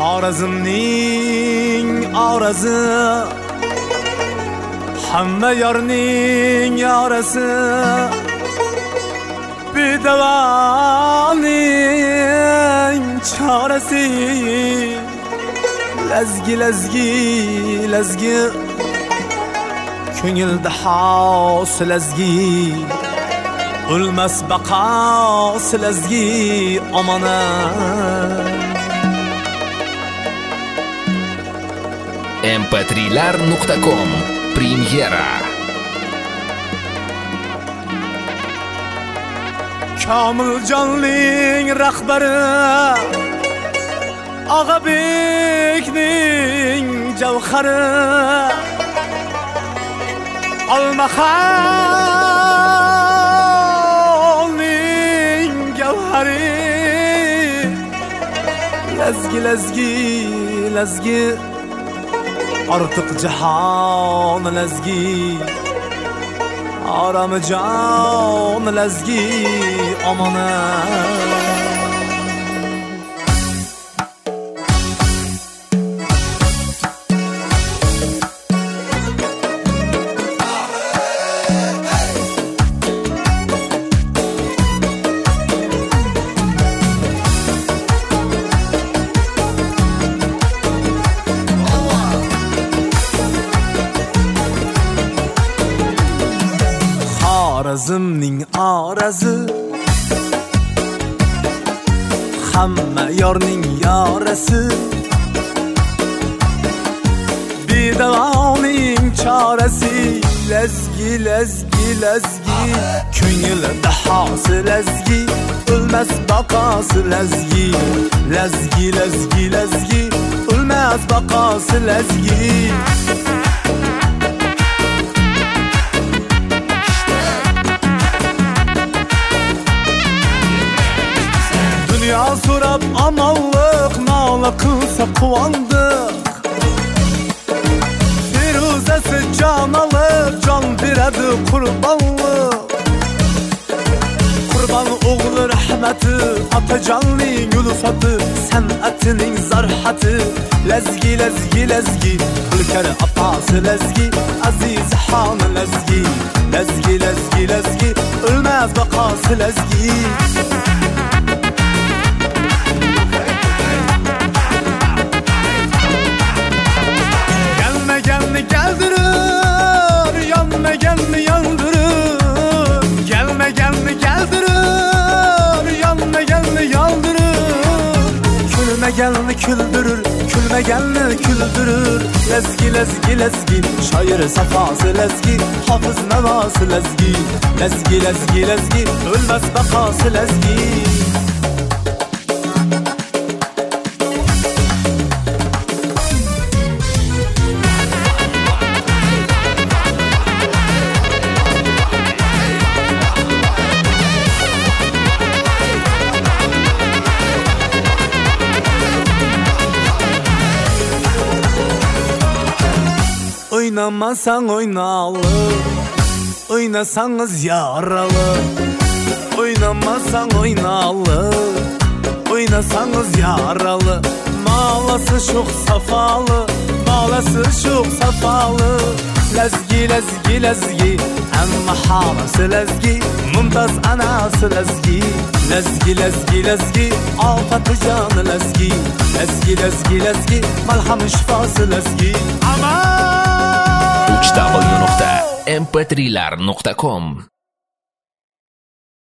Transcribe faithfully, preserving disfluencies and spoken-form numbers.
Xorazmning orasi, hamma yorning yorasi, bedavaning chorasi. Lazgi lazgi lazgi, ko'ngilda xos lazgi, o'lmas baqos lazgi omonat. эм пэ три lar nuqta com Premyera. Komiljonning rahbari, Og'abekning javhari, Olmaxonning gavhari. Lazgi lazgi lazgi, ortiq jahon lazgi, oramejon lazgi omonat. Xorazmning orasi, hamma yorning yorasi, bedavoning chorasi. Lazgi lazgi lazgi, ko'ngilda hosi lazgi, o'lmas baqosi lazgi. Lazgi lazgi lazgi, o'lmas baqosi lazgi. Dünya so'rab amonlik, nola qilsa quvondik. Feruzasi jon olib, jon beradi qurbonlik. Qurbon o'g'li rahmati, otajonning ulfati, san'atining zarhati. Lazgi lazgi lazgi, Gulkar opasi lazgi, Azizxon lazgi. Lazgi lazgi lazgi, o'lmas baqosi lazgi. Geldirir, yanmaganni yondirir. Gelmeganni keldirir, yanmaganni yondirir. Kulmaganni kuldirir, kulmaganni kuldirir. Lazgi lazgi lazgi, shoir safosi lazgi, hofiz navosi lazgi. Lazgi lazgi lazgi, o'lmas baqosi lazgi. Oynamasang oynalı, oynasanız yaralı. Oynamasang oynalı, oynasanız yaralı. Malası çok safalı, malası çok safalı. Lazgi lazgi lazgi, amma halası lazgi, mumtaz anası lazgi. Lazgi lazgi lazgi, afat canı lazgi. Lazgi lazgi lazgi, malham şifası lazgi. Aman! w w w nuqta m p tri lar nuqta com